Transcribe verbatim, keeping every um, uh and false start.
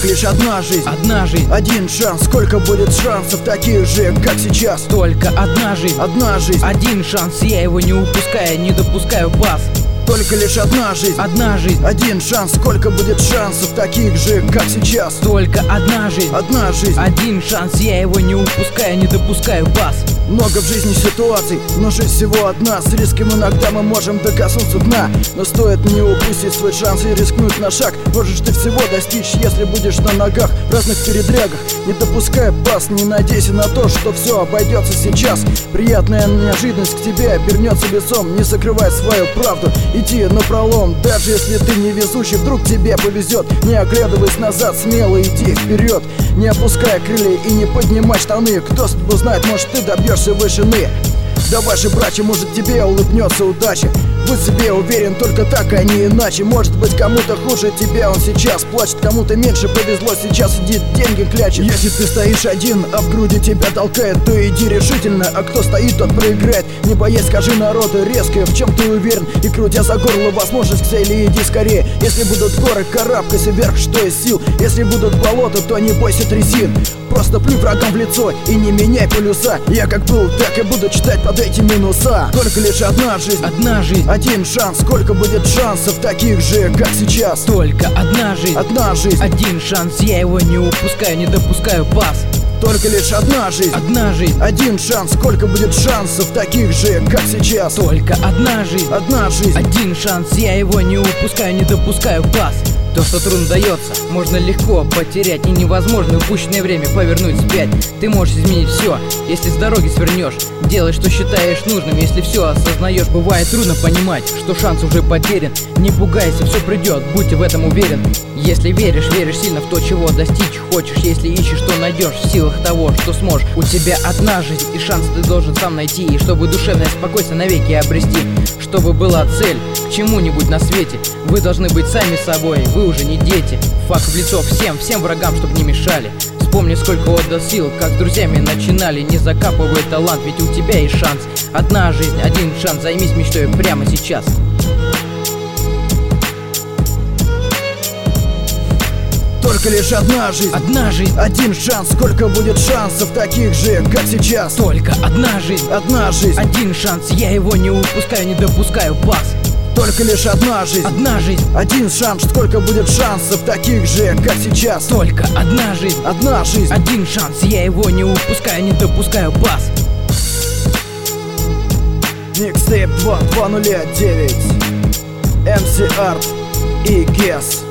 Только лишь одна жизнь, одна жизнь, один шанс. Сколько будет шансов таких же, как сейчас? только одна жизнь, Одна жизнь, один шанс, я его не упускаю, не допускаю пас. только лишь одна жизнь, Одна жизнь, один шанс. Сколько будет шансов таких же, как сейчас? только одна жизнь, Одна жизнь, один шанс, я его не упускаю, не допускаю пас. много в жизни ситуаций, но жизнь всего одна. С риском иногда мы можем докоснуться дна, но стоит не упустить свой шанс и рискнуть на шаг. Можешь ты всего достичь, если будешь на ногах. В разных передрягах, не допускай пас. Не надейся на то, что все обойдется сейчас. Приятная неожиданность к тебе обернется лицом. Не закрывай свою правду, иди напролом. Даже если ты невезучий, вдруг тебе повезет. Не оглядываясь назад, смело иди вперед. Не опускай крылья и не поднимай штаны. Кто знает, может ты добьешься вышины. Давай же, братья, может тебе улыбнется удача. Будь себе уверен, только так, а не иначе. Может быть, кому-то хуже тебя он сейчас плачет, кому-то меньше повезло, сейчас сидит, деньги клячет. Если ты стоишь один, а в груди тебя толкает, то иди решительно, а кто стоит, тот проиграет. Не боясь, скажи народу резко, в чем ты уверен, и крутя за горло возможность к цели, иди скорее. Если будут горы, карабкайся вверх, что из сил. Если будут болота, то не бойся трясин. Просто плюй врагам в лицо и не меняй полюса. Я как был, так и буду читать под эти минуса. Только лишь одна жизнь, Одна жизнь, один шанс. Сколько будет шансов таких же, как сейчас? только одна жизнь, Одна жизнь, один шанс, я его не упускаю, не допускаю пас. только лишь одна жизнь, Одна жизнь, один шанс. Сколько будет шансов таких же, как сейчас? только одна жизнь, Одна жизнь, один шанс, я его не упускаю, не допускаю пас. То, что трудно дается, можно легко потерять, и невозможно упущенное время повернуть вспять. Ты можешь изменить все, если с дороги свернешь. Делай, что считаешь нужным, если все осознаешь. Бывает трудно понимать, что шанс уже потерян. Не пугайся, все придет, будь в этом уверен. Если веришь, веришь сильно в то, чего достичь хочешь. Если ищешь, то найдешь в силах того, что сможешь. У тебя одна жизнь, и шанс ты должен сам найти. И чтобы душевное спокойствие навеки обрести, чтобы была цель к чему-нибудь на свете, вы должны быть сами собой, вы уже не дети. Факт в лицо всем, всем врагам, чтоб не мешали. Вспомни, сколько отдал сил, как с друзьями начинали. Не закапывай талант, ведь у тебя есть шанс. Одна жизнь, один шанс, займись мечтой прямо сейчас. только лишь одна жизнь, Одна жизнь, один шанс. Сколько будет шансов таких же, как сейчас? только одна жизнь, Одна жизнь, один шанс, я его не упускаю, не допускаю пас. только лишь одна жизнь, Одна жизнь, один шанс. Сколько будет шансов таких же, как сейчас? только одна жизнь, Одна жизнь, один шанс, я его не упускаю, не допускаю пас. Mixtape два два ноль девять, эм си Art и Guess.